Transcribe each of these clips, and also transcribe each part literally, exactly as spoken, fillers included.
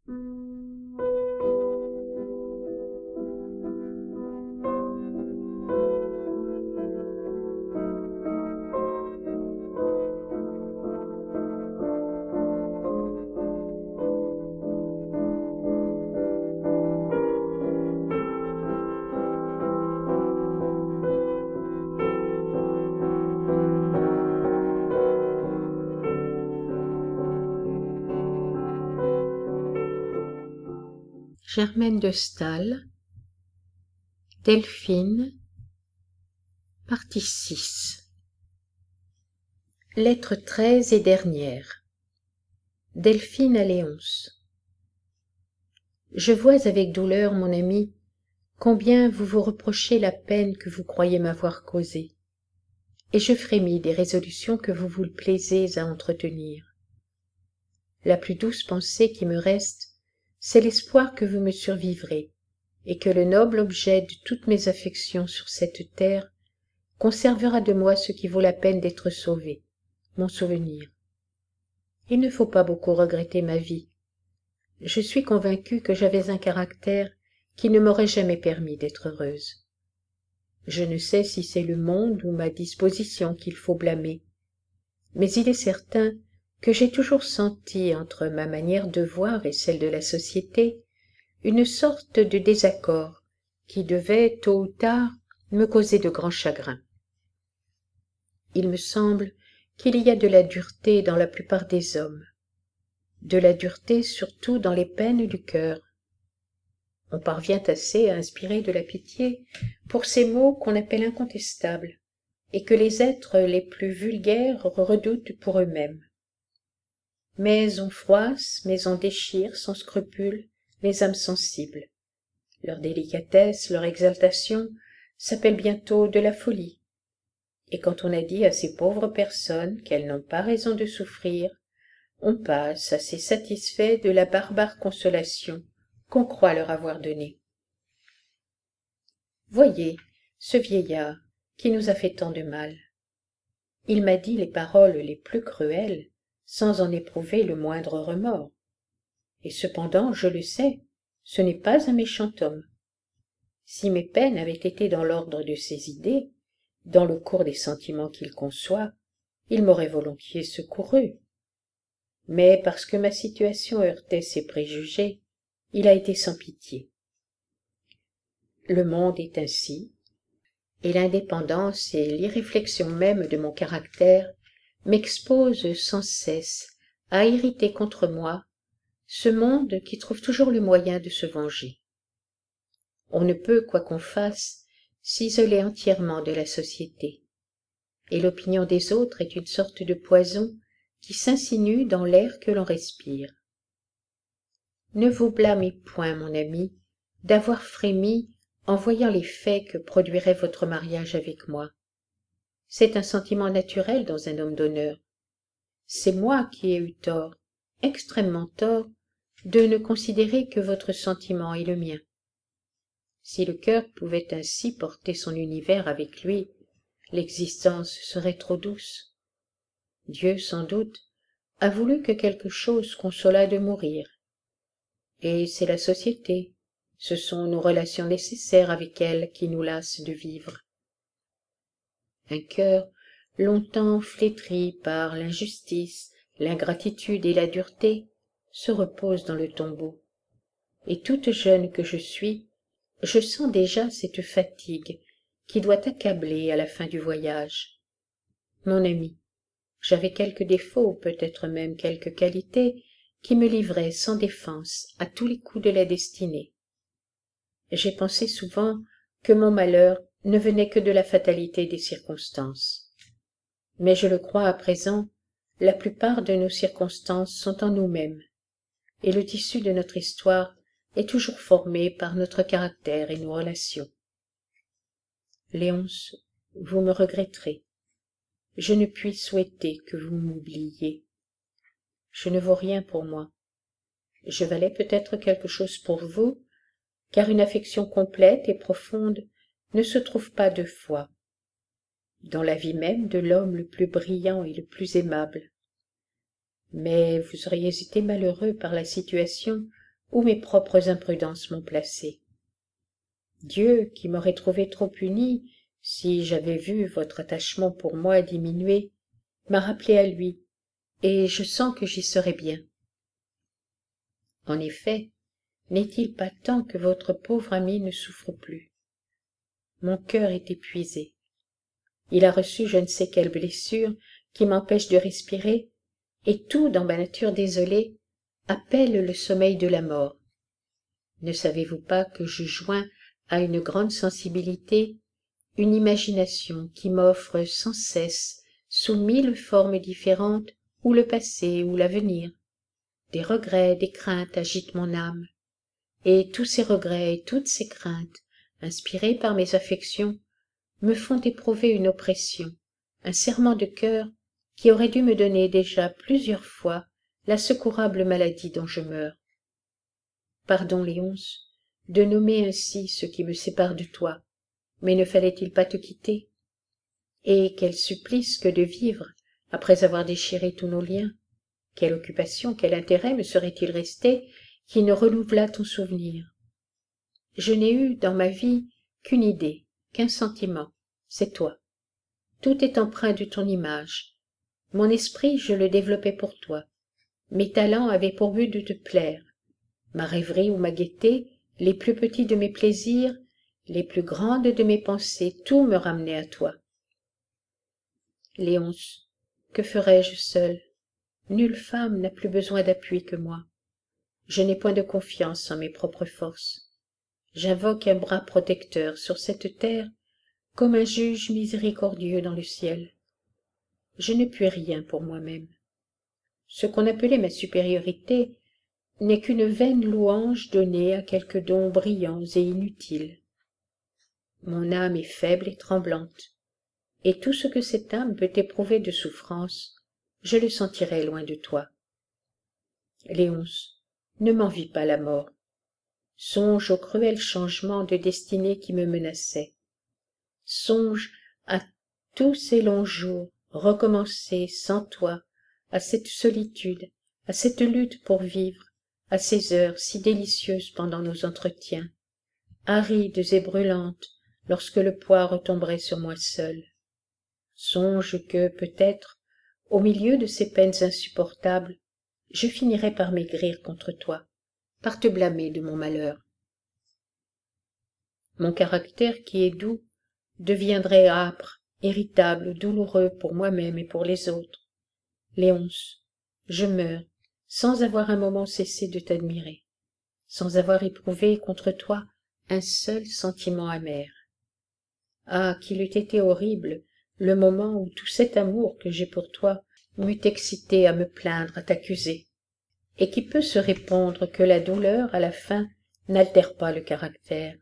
Germaine de Staël, Delphine, partie six. Lettre treize et dernière. Delphine à Léonce. Je vois avec douleur, mon ami, combien vous vous reprochez la peine que vous croyez m'avoir causée, et je frémis des résolutions que vous vous plaisez à entretenir. La plus douce pensée qui me reste, c'est l'espoir que vous me survivrez, et que le noble objet de toutes mes affections sur cette terre conservera de moi ce qui vaut la peine d'être sauvé, mon souvenir. Il ne faut pas beaucoup regretter ma vie. Je suis convaincue que j'avais un caractère qui ne m'aurait jamais permis d'être heureuse. Je ne sais si c'est le monde ou ma disposition qu'il faut blâmer, mais il est certain que j'ai toujours senti entre ma manière de voir et celle de la société une sorte de désaccord qui devait, tôt ou tard, me causer de grands chagrins. Il me semble qu'il y a de la dureté dans la plupart des hommes, de la dureté surtout dans les peines du cœur. On parvient assez à inspirer de la pitié pour ces maux qu'on appelle incontestables, et que les êtres les plus vulgaires redoutent pour eux-mêmes. Mais on froisse, mais on déchire sans scrupule les âmes sensibles. Leur délicatesse, leur exaltation s'appellent bientôt de la folie. Et quand on a dit à ces pauvres personnes qu'elles n'ont pas raison de souffrir, on passe assez satisfait de la barbare consolation qu'on croit leur avoir donnée. Voyez ce vieillard qui nous a fait tant de mal. Il m'a dit les paroles les plus cruelles, sans en éprouver le moindre remords. Et cependant, je le sais, ce n'est pas un méchant homme. Si mes peines avaient été dans l'ordre de ses idées, dans le cours des sentiments qu'il conçoit, il m'aurait volontiers secouru. Mais parce que ma situation heurtait ses préjugés, il a été sans pitié. Le monde est ainsi, et l'indépendance et l'irréflexion même de mon caractère m'exposent sans cesse à irriter contre moi ce monde qui trouve toujours le moyen de se venger. On ne peut, quoi qu'on fasse, s'isoler entièrement de la société, et l'opinion des autres est une sorte de poison qui s'insinue dans l'air que l'on respire. Ne vous blâmez point, mon ami, d'avoir frémi en voyant les faits que produirait votre mariage avec moi. C'est un sentiment naturel dans un homme d'honneur. C'est moi qui ai eu tort, extrêmement tort, de ne considérer que votre sentiment est le mien. Si le cœur pouvait ainsi porter son univers avec lui, l'existence serait trop douce. Dieu, sans doute, a voulu que quelque chose consolât de mourir. Et c'est la société, ce sont nos relations nécessaires avec elle qui nous lassent de vivre. Un cœur longtemps flétri par l'injustice, l'ingratitude et la dureté se repose dans le tombeau. Et toute jeune que je suis, je sens déjà cette fatigue qui doit accabler à la fin du voyage. Mon ami, j'avais quelques défauts, peut-être même quelques qualités, qui me livraient sans défense à tous les coups de la destinée. J'ai pensé souvent que mon malheur ne venait que de la fatalité des circonstances. Mais je le crois à présent, la plupart de nos circonstances sont en nous-mêmes, et le tissu de notre histoire est toujours formé par notre caractère et nos relations. Léonce, vous me regretterez. Je ne puis souhaiter que vous m'oubliiez. Je ne vaux rien pour moi. Je valais peut-être quelque chose pour vous, car une affection complète et profonde ne se trouve pas deux fois, dans la vie même de l'homme le plus brillant et le plus aimable. Mais vous auriez été malheureux par la situation où mes propres imprudences m'ont placé. Dieu, qui m'aurait trouvé trop unie si j'avais vu votre attachement pour moi diminuer, m'a rappelé à lui, et je sens que j'y serai bien. En effet, n'est-il pas temps que votre pauvre ami ne souffre plus? Mon cœur est épuisé. Il a reçu je ne sais quelle blessure qui m'empêche de respirer, et tout dans ma nature désolée appelle le sommeil de la mort. Ne savez-vous pas que je joins à une grande sensibilité une imagination qui m'offre sans cesse, sous mille formes différentes, ou le passé ou l'avenir? Des regrets, des craintes agitent mon âme, et tous ces regrets et toutes ces craintes, inspirés par mes affections, me font éprouver une oppression, un serrement de cœur qui aurait dû me donner déjà plusieurs fois la secourable maladie dont je meurs. Pardon, Léonce, de nommer ainsi ce qui me sépare de toi, mais ne fallait-il pas te quitter? Et quel supplice que de vivre après avoir déchiré tous nos liens! Quelle occupation, quel intérêt me serait-il resté qui ne renouvelât ton souvenir? Je n'ai eu dans ma vie qu'une idée, qu'un sentiment, c'est toi. Tout est empreint de ton image. Mon esprit, je le développais pour toi. Mes talents avaient pour but de te plaire. Ma rêverie ou ma gaieté, les plus petits de mes plaisirs, les plus grandes de mes pensées, tout me ramenait à toi. Léonce, que ferais-je seule? Nulle femme n'a plus besoin d'appui que moi. Je n'ai point de confiance en mes propres forces. J'invoque un bras protecteur sur cette terre comme un juge miséricordieux dans le ciel. Je ne puis rien pour moi-même. Ce qu'on appelait ma supériorité n'est qu'une vaine louange donnée à quelques dons brillants et inutiles. Mon âme est faible et tremblante, et tout ce que cette âme peut éprouver de souffrance, je le sentirai loin de toi. Léonce, ne m'envie pas la mort. Songe au cruel changement de destinée qui me menaçait. Songe à tous ces longs jours recommencés sans toi, à cette solitude, à cette lutte pour vivre, à ces heures si délicieuses pendant nos entretiens, arides et brûlantes lorsque le poids retomberait sur moi seul. Songe que, peut-être, au milieu de ces peines insupportables, je finirais par maigrir contre toi, par te blâmer de mon malheur. Mon caractère qui est doux deviendrait âpre, irritable, douloureux pour moi-même et pour les autres. Léonce, je meurs sans avoir un moment cessé de t'admirer, sans avoir éprouvé contre toi un seul sentiment amer. Ah, qu'il eût été horrible le moment où tout cet amour que j'ai pour toi m'eût excité à me plaindre, à t'accuser, et qui peut se répondre que la douleur, à la fin, n'altère pas le caractère.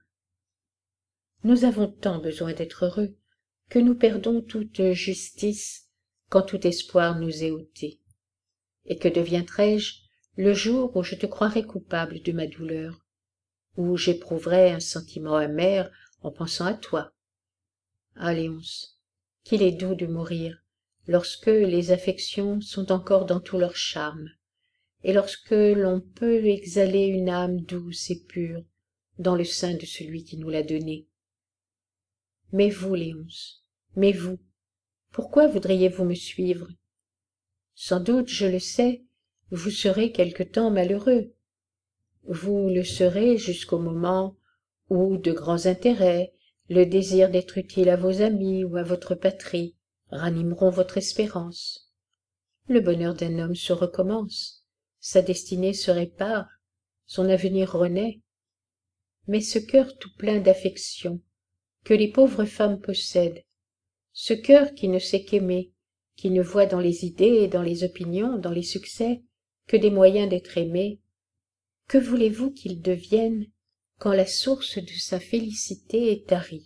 Nous avons tant besoin d'être heureux que nous perdons toute justice quand tout espoir nous est ôté. Et que deviendrai-je le jour où je te croirai coupable de ma douleur, où j'éprouverai un sentiment amer en pensant à toi? Ah, Léonce, qu'il est doux de mourir lorsque les affections sont encore dans tout leur charme, et lorsque l'on peut exhaler une âme douce et pure dans le sein de celui qui nous l'a donnée. Mais vous, Léonce, mais vous, pourquoi voudriez-vous me suivre? Sans doute, je le sais, vous serez quelque temps malheureux. Vous le serez jusqu'au moment où de grands intérêts, le désir d'être utile à vos amis ou à votre patrie ranimeront votre espérance. Le bonheur d'un homme se recommence, sa destinée se répare, son avenir renaît. Mais ce cœur tout plein d'affection que les pauvres femmes possèdent, ce cœur qui ne sait qu'aimer, qui ne voit dans les idées et dans les opinions, dans les succès, que des moyens d'être aimé, que voulez-vous qu'il devienne quand la source de sa félicité est tarie?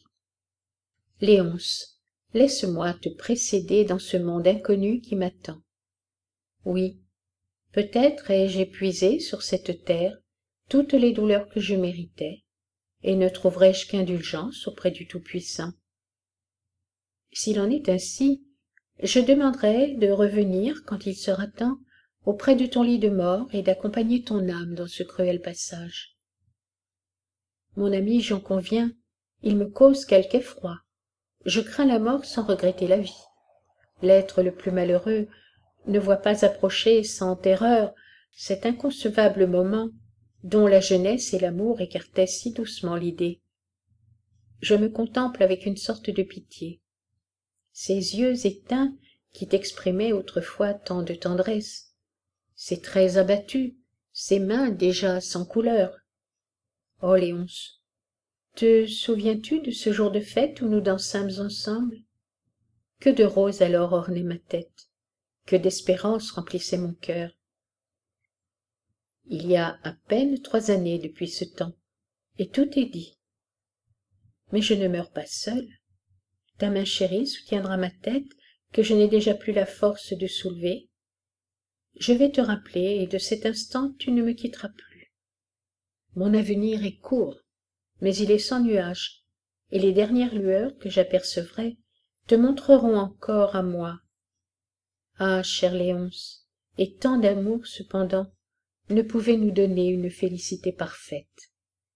Léonce, laisse-moi te précéder dans ce monde inconnu qui m'attend. Oui, peut-être ai-je épuisé sur cette terre toutes les douleurs que je méritais, et ne trouverai-je qu'indulgence auprès du Tout-Puissant. S'il en est ainsi, je demanderai de revenir, quand il sera temps, auprès de ton lit de mort et d'accompagner ton âme dans ce cruel passage. Mon ami, j'en conviens, il me cause quelque effroi. Je crains la mort sans regretter la vie. L'être le plus malheureux ne voit pas approcher sans terreur cet inconcevable moment dont la jeunesse et l'amour écartaient si doucement l'idée. Je me contemple avec une sorte de pitié. Ces yeux éteints qui t'exprimaient autrefois tant de tendresse, ces traits abattus, ces mains déjà sans couleur. Oh Léonce, te souviens-tu de ce jour de fête où nous dansâmes ensemble? Que de roses alors ornaient ma tête, que d'espérance remplissait mon cœur. Il y a à peine trois années depuis ce temps, et tout est dit. Mais je ne meurs pas seule. Ta main chérie soutiendra ma tête que je n'ai déjà plus la force de soulever. Je vais te rappeler, et de cet instant tu ne me quitteras plus. Mon avenir est court, mais il est sans nuages, et les dernières lueurs que j'apercevrai te montreront encore à moi. Ah, chère Léonce, et tant d'amour cependant ne pouvait nous donner une félicité parfaite.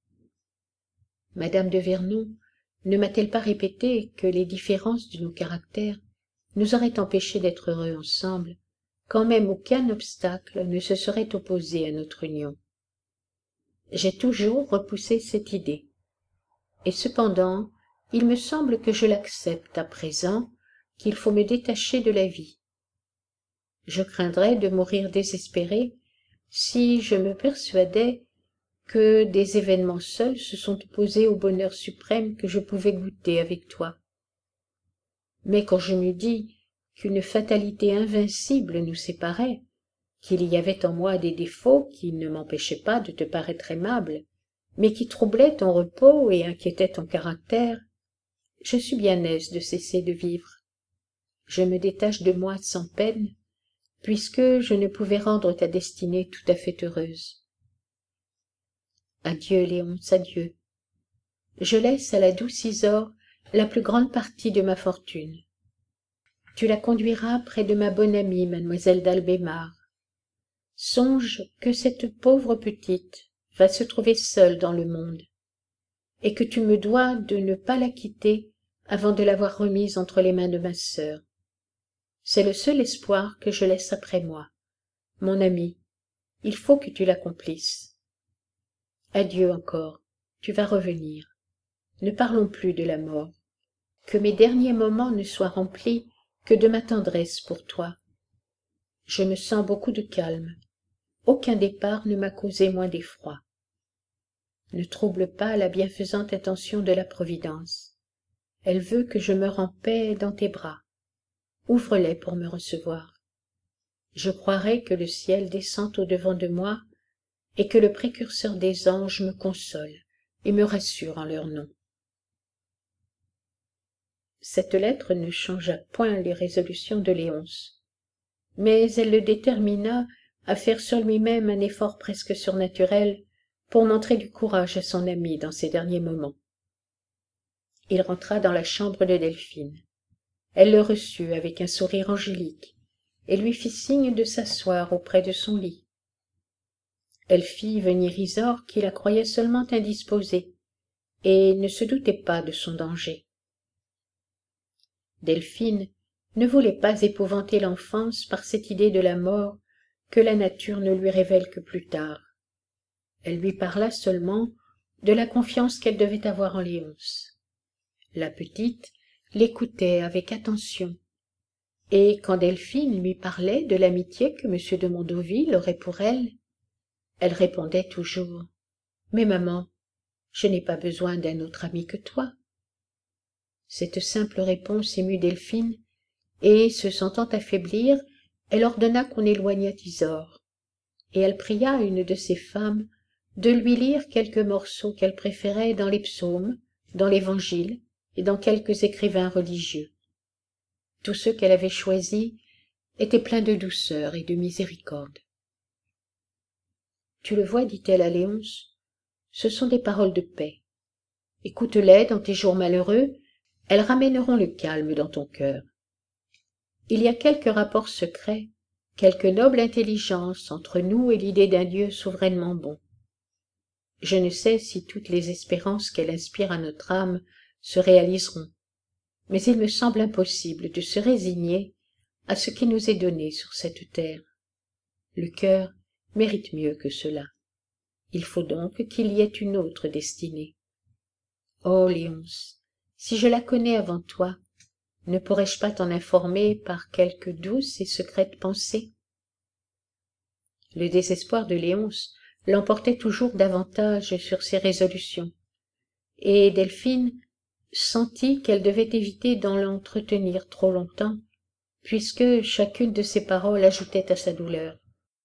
Madame de Vernon ne m'a-t-elle pas répété que les différences de nos caractères nous auraient empêchés d'être heureux ensemble, quand même aucun obstacle ne se serait opposé à notre union? J'ai toujours repoussé cette idée, et cependant il me semble que je l'accepte à présent, qu'il faut me détacher de la vie. Je craindrais de mourir désespérée si je me persuadais que des événements seuls se sont opposés au bonheur suprême que je pouvais goûter avec toi. Mais quand je me dis qu'une fatalité invincible nous séparait, qu'il y avait en moi des défauts qui ne m'empêchaient pas de te paraître aimable, mais qui troublaient ton repos et inquiétaient ton caractère, je suis bien aise de cesser de vivre. Je me détache de moi sans peine, puisque je ne pouvais rendre ta destinée tout à fait heureuse. Adieu, Léonce, adieu. Je laisse à la douce Isore la plus grande partie de ma fortune. Tu la conduiras près de ma bonne amie, mademoiselle d'Albémar. Songe que cette pauvre petite va se trouver seule dans le monde, et que tu me dois de ne pas la quitter avant de l'avoir remise entre les mains de ma sœur. C'est le seul espoir que je laisse après moi. Mon ami, il faut que tu l'accomplisses. Adieu encore, tu vas revenir. Ne parlons plus de la mort. Que mes derniers moments ne soient remplis que de ma tendresse pour toi. Je me sens beaucoup de calme. Aucun départ ne m'a causé moins d'effroi. Ne trouble pas la bienfaisante intention de la Providence. Elle veut que je meure en paix dans tes bras. Ouvre-les pour me recevoir. Je croirai que le ciel descend au-devant de moi et que le précurseur des anges me console et me rassure en leur nom. Cette lettre ne changea point les résolutions de Léonce, mais elle le détermina à faire sur lui-même un effort presque surnaturel pour montrer du courage à son ami dans ses derniers moments. Il rentra dans la chambre de Delphine. Elle le reçut avec un sourire angélique et lui fit signe de s'asseoir auprès de son lit. Elle fit venir Isore qui la croyait seulement indisposée et ne se doutait pas de son danger. Delphine ne voulait pas épouvanter l'enfance par cette idée de la mort que la nature ne lui révèle que plus tard. Elle lui parla seulement de la confiance qu'elle devait avoir en Léonce. La petite l'écoutait avec attention, et quand Delphine lui parlait de l'amitié que M. de Mondoville aurait pour elle, elle répondait toujours « Mais maman, je n'ai pas besoin d'un autre ami que toi. » Cette simple réponse émut Delphine, et, se sentant affaiblir, elle ordonna qu'on éloignât Isore, et elle pria une de ses femmes de lui lire quelques morceaux qu'elle préférait dans les psaumes, dans l'Évangile et dans quelques écrivains religieux. Tous ceux qu'elle avait choisis étaient pleins de douceur et de miséricorde. « Tu le vois, dit-elle à Léonce, ce sont des paroles de paix. Écoute-les dans tes jours malheureux, elles ramèneront le calme dans ton cœur. Il y a quelques rapports secrets quelque noble intelligence entre nous et l'idée d'un Dieu souverainement bon. Je ne sais si toutes les espérances qu'elle inspire à notre âme se réaliseront, mais il me semble impossible de se résigner à ce qui nous est donné sur cette terre. Le cœur mérite mieux que cela. Il faut donc qu'il y ait une autre destinée. Oh, Léonce, si je la connais avant toi, ne pourrais-je pas t'en informer par quelque douce et secrète pensée? Le désespoir de Léonce l'emportait toujours davantage sur ses résolutions, et Delphine sentit qu'elle devait éviter d'en l'entretenir trop longtemps, puisque chacune de ses paroles ajoutait à sa douleur.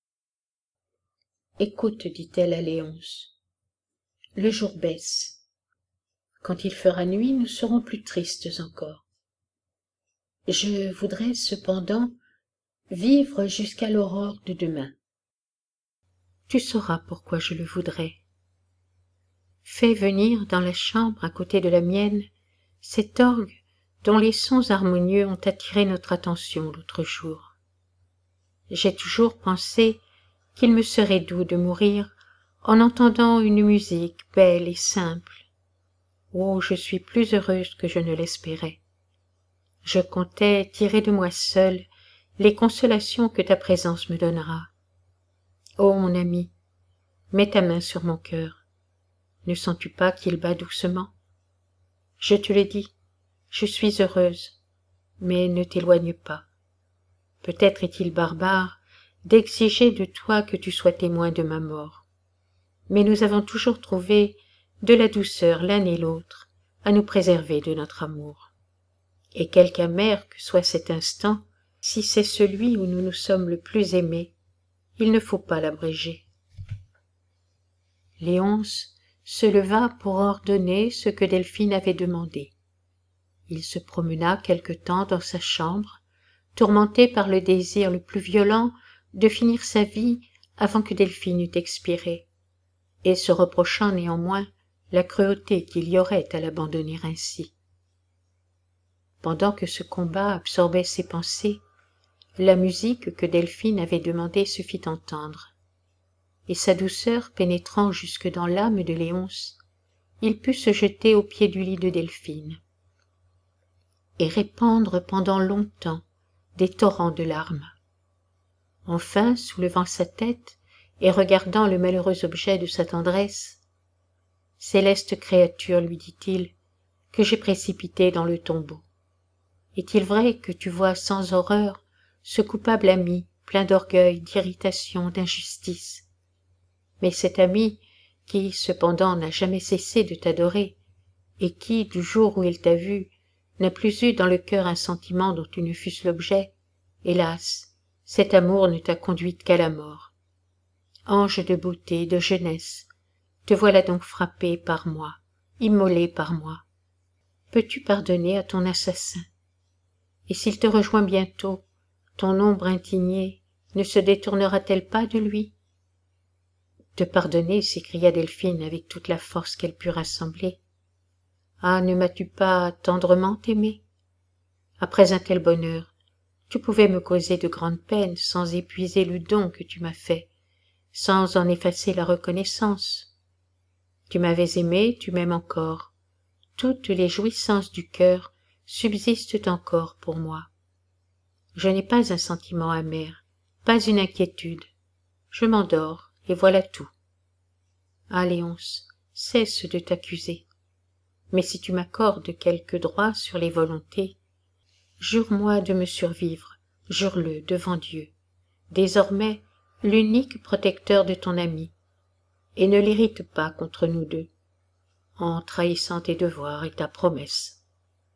« Écoute, dit-elle à Léonce, le jour baisse. Quand il fera nuit, nous serons plus tristes encore. Je voudrais cependant vivre jusqu'à l'aurore de demain. Tu sauras pourquoi je le voudrais. Fais venir dans la chambre à côté de la mienne cet orgue dont les sons harmonieux ont attiré notre attention l'autre jour. J'ai toujours pensé qu'il me serait doux de mourir en entendant une musique belle et simple. Oh, je suis plus heureuse que je ne l'espérais. Je comptais tirer de moi seule les consolations que ta présence me donnera. Oh, mon ami, mets ta main sur mon cœur. Ne sens-tu pas qu'il bat doucement? Je te le dis, je suis heureuse, mais ne t'éloigne pas. Peut-être est-il barbare d'exiger de toi que tu sois témoin de ma mort. Mais nous avons toujours trouvé de la douceur l'un et l'autre à nous préserver de notre amour. Et quelque amer que soit cet instant, si c'est celui où nous nous sommes le plus aimés, il ne faut pas l'abréger. Léonce se leva pour ordonner ce que Delphine avait demandé. Il se promena quelque temps dans sa chambre, tourmenté par le désir le plus violent de finir sa vie avant que Delphine eût expiré, et se reprochant néanmoins la cruauté qu'il y aurait à l'abandonner ainsi. Pendant que ce combat absorbait ses pensées, la musique que Delphine avait demandée se fit entendre, et sa douceur pénétrant jusque dans l'âme de Léonce, il put se jeter au pied du lit de Delphine, et répandre pendant longtemps des torrents de larmes. Enfin, soulevant sa tête et regardant le malheureux objet de sa tendresse, « Céleste créature, lui dit-il, que j'ai précipitée dans le tombeau. Est-il vrai que tu vois sans horreur ce coupable ami, plein d'orgueil, d'irritation, d'injustice? Mais cet ami qui, cependant, n'a jamais cessé de t'adorer, et qui, du jour où il t'a vu, n'a plus eu dans le cœur un sentiment dont tu ne fusses l'objet, hélas, cet amour ne t'a conduite qu'à la mort. Ange de beauté, de jeunesse, te voilà donc frappé par moi, immolé par moi. Peux-tu pardonner à ton assassin? Et s'il te rejoint bientôt, ton ombre indignée ne se détournera-t-elle pas de lui? Te pardonner, s'écria Delphine avec toute la force qu'elle put rassembler. Ah, ne m'as-tu pas tendrement aimée? Après un tel bonheur, tu pouvais me causer de grandes peines sans épuiser le don que tu m'as fait, sans en effacer la reconnaissance. Tu m'avais aimé, tu m'aimes encore. Toutes les jouissances du cœur subsistent encore pour moi. Je n'ai pas un sentiment amer, pas une inquiétude. Je m'endors, et voilà tout. Ah, Léonce, cesse de t'accuser. Mais si tu m'accordes quelque droit sur les volontés, jure-moi de me survivre, jure-le devant Dieu, désormais l'unique protecteur de ton ami, et ne l'irrite pas contre nous deux, en trahissant tes devoirs et ta promesse.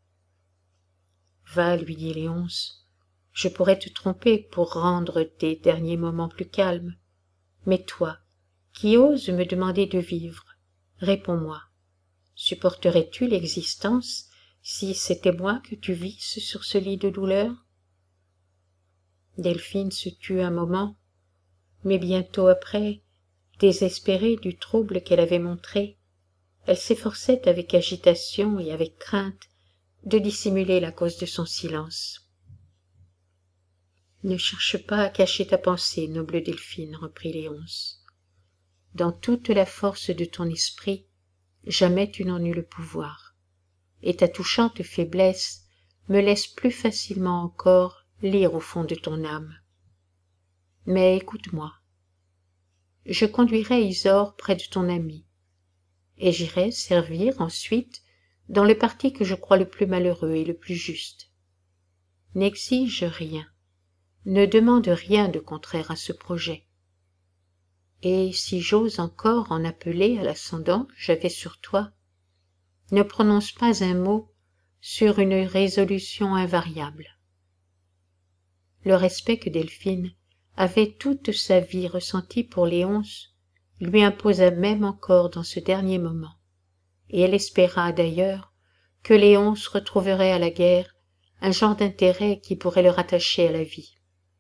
Va, lui dit Léonce, je pourrais te tromper pour rendre tes derniers moments plus calmes, mais toi, qui oses me demander de vivre, réponds-moi, supporterais-tu l'existence si c'était moi que tu visses sur ce lit de douleur? Delphine se tut un moment, mais bientôt après, désespérée du trouble qu'elle avait montré, elle s'efforçait avec agitation et avec crainte de dissimuler la cause de son silence. Ne cherche pas à cacher ta pensée, noble Delphine, reprit Léonce. Dans toute la force de ton esprit, jamais tu n'en eus le pouvoir, et ta touchante faiblesse me laisse plus facilement encore lire au fond de ton âme. Mais écoute-moi. Je conduirai Isor près de ton ami, et j'irai servir ensuite dans le parti que je crois le plus malheureux et le plus juste. N'exige rien, ne demande rien de contraire à ce projet. Et si j'ose encore en appeler à l'ascendant que j'avais sur toi, ne prononce pas un mot sur une résolution invariable. Le respect que Delphine avait toute sa vie ressenti pour Léonce lui imposa même encore dans ce dernier moment, et elle espéra d'ailleurs que Léonce retrouverait à la guerre un genre d'intérêt qui pourrait le rattacher à la vie.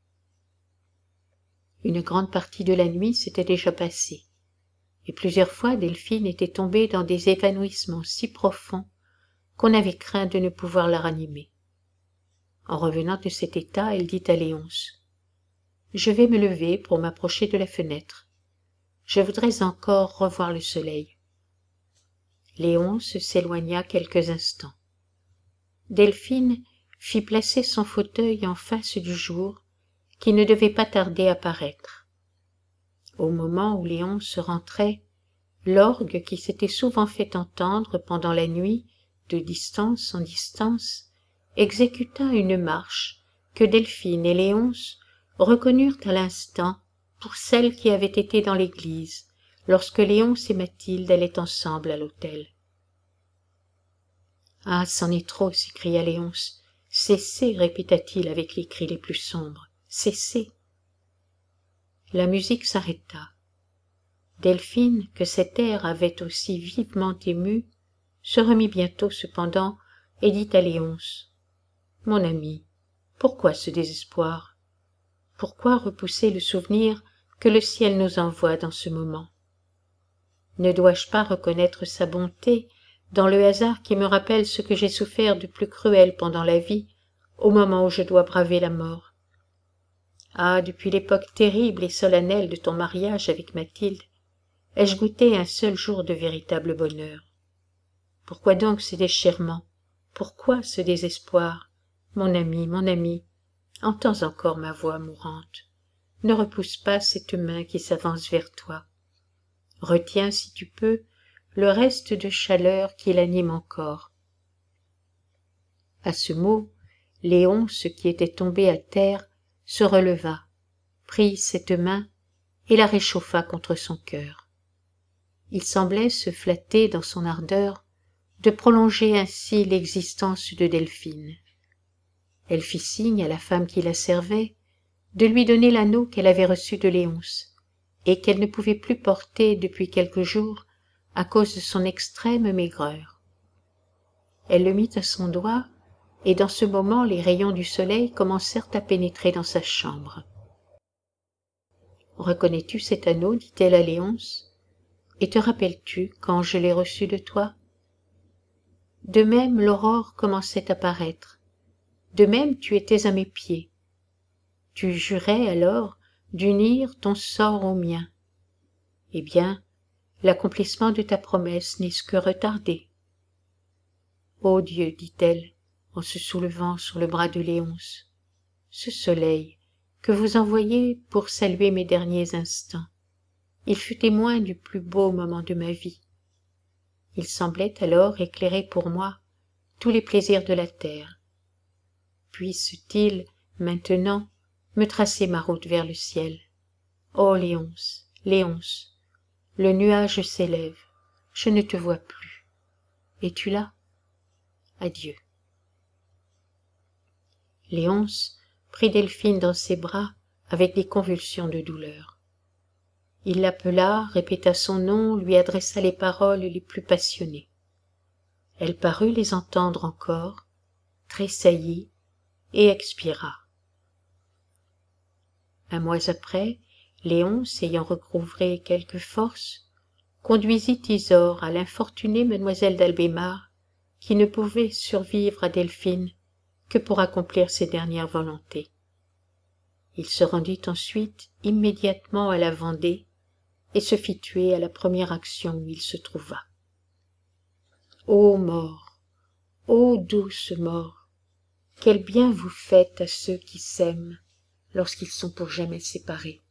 Une grande partie de la nuit s'était déjà passée, et plusieurs fois Delphine était tombée dans des évanouissements si profonds qu'on avait craint de ne pouvoir la ranimer. En revenant de cet état, elle dit à Léonce: « Je vais me lever pour m'approcher de la fenêtre. Je voudrais encore revoir le soleil. » Léonce s'éloigna quelques instants. Delphine fit placer son fauteuil en face du jour qui ne devait pas tarder à paraître. Au moment où Léonce rentrait, l'orgue qui s'était souvent fait entendre pendant la nuit, de distance en distance, exécuta une marche que Delphine et Léonce reconnurent à l'instant pour celle qui avait été dans l'église lorsque Léonce et Mathilde allaient ensemble à l'autel. « Ah, c'en est trop !» s'écria Léonce. « Cessez !» répéta-t-il avec les cris les plus sombres. « Cessez !» La musique s'arrêta. Delphine, que cet air avait aussi vivement émue, se remit bientôt cependant et dit à Léonce: « Mon ami, pourquoi ce désespoir? Pourquoi repousser le souvenir que le ciel nous envoie dans ce moment? Ne dois-je pas reconnaître sa bonté dans le hasard qui me rappelle ce que j'ai souffert de plus cruel pendant la vie, au moment où je dois braver la mort? Ah, depuis l'époque terrible et solennelle de ton mariage avec Mathilde, ai-je goûté un seul jour de véritable bonheur? Pourquoi donc ce déchirement? Pourquoi ce désespoir? Mon ami, mon ami, entends encore ma voix mourante. Ne repousse pas cette main qui s'avance vers toi. Retiens, si tu peux, le reste de chaleur qui l'anime encore. » À ce mot, Léonce, qui était tombée à terre, se releva, prit cette main et la réchauffa contre son cœur. Il semblait se flatter dans son ardeur de prolonger ainsi l'existence de Delphine. Elle fit signe à la femme qui la servait de lui donner l'anneau qu'elle avait reçu de Léonce et qu'elle ne pouvait plus porter depuis quelques jours à cause de son extrême maigreur. Elle le mit à son doigt, et dans ce moment les rayons du soleil commencèrent à pénétrer dans sa chambre. « Reconnais-tu cet anneau? » dit-elle à Léonce. « Et te rappelles-tu quand je l'ai reçu de toi? » De même l'aurore commençait à paraître. De même tu étais à mes pieds. Tu jurais alors d'unir ton sort au mien. Eh bien, l'accomplissement de ta promesse n'est-ce que retardé. Ô Dieu, dit-elle, en se soulevant sur le bras de Léonce, ce soleil que vous envoyez pour saluer mes derniers instants, il fut témoin du plus beau moment de ma vie. Il semblait alors éclairer pour moi tous les plaisirs de la terre. Puisse-t-il, maintenant, me tracer ma route vers le ciel? Ô Léonce, Léonce, le nuage s'élève, je ne te vois plus. Es-tu là? Adieu. Léonce prit Delphine dans ses bras avec des convulsions de douleur. Il l'appela, répéta son nom, lui adressa les paroles les plus passionnées. Elle parut les entendre encore, tressaillit et expira. Un mois après, Léonce, ayant recouvré quelque force, conduisit Isor à l'infortunée mademoiselle d'Albémar, qui ne pouvait survivre à Delphine que pour accomplir ses dernières volontés. Il se rendit ensuite immédiatement à la Vendée et se fit tuer à la première action où il se trouva. Ô mort, ô douce mort, quel bien vous faites à ceux qui s'aiment lorsqu'ils sont pour jamais séparés.